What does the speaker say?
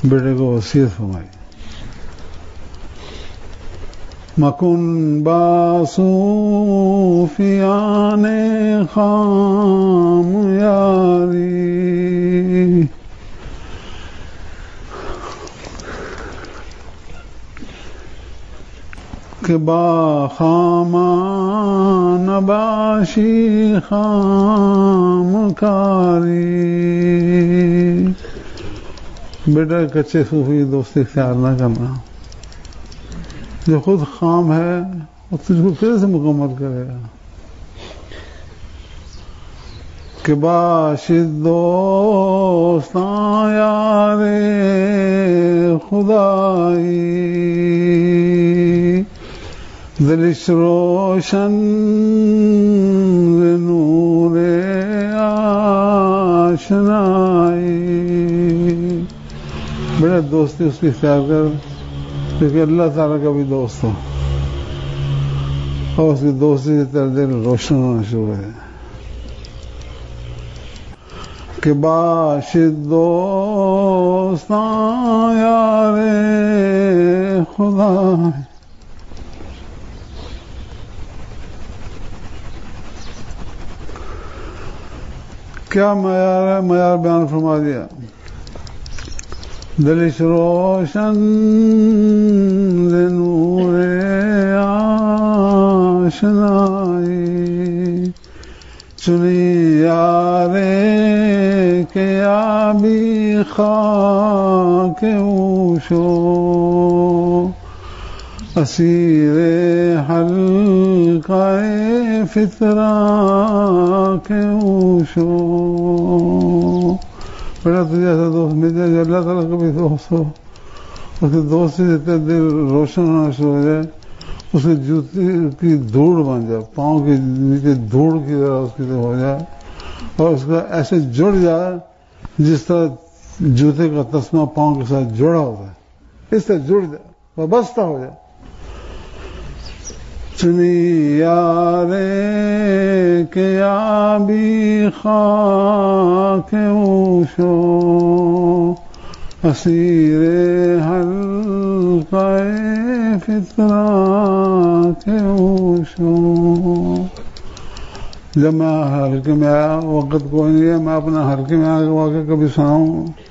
بیٹے کو وصیت فرمائی، مکن باصوفیان خام یاری، کہ با خامان باشی خام کاری۔ بیٹا کچے صوفی دوستی اختیار نہ کرنا، جو خود خام ہے وہ تجھ کو کیسے مکمل کرے گا؟ کہ باشد دوستاں یار خدائی، دلش روشن نور آشنائی۔ بڑا دوستی اس کی اختیار کر کیونکہ اللہ تعالیٰ کا بھی دوست ہو، اور اس کی دوستی سے تیرا دل روشن ہونا شروع ہے۔ کہ باشد دوستاں یار خدا، کیا معیار ہے؟ معیار بیان فرما دیا، دلش روشن نور آشنائی، چنی یارے کہ آبی خاک اوشو، اسیر حلقہ فطرہ کے اوشو۔ بڑا تجھے ایسا دوست مل جائے جو اللہ تعالیٰ کا بھی دوست ہو، اس کے دوست سے جتنے دل روشن ہونا شروع ہو جائے، اس کے جوتے کی دھوڑ بن جائے، پاؤں کے نیچے دھوڑ کی طرح اس کی ہو جائے، اور اس کا ایسے جڑ جائے جس طرح جوتے کا تسمہ پاؤں کے ساتھ جڑا ہوتا ہے، اس طرح جڑ جائے، وابستہ ہو جائے۔ چنی یارے کہ آبی خاک اوشو، اسیر حلقہ فطرہ کے اوشو۔ جب میں حلقے میں آیا، وقت کوئی نہیں ہے، میں اپنا حلقے میں آ کے واقعہ کبھی سناؤں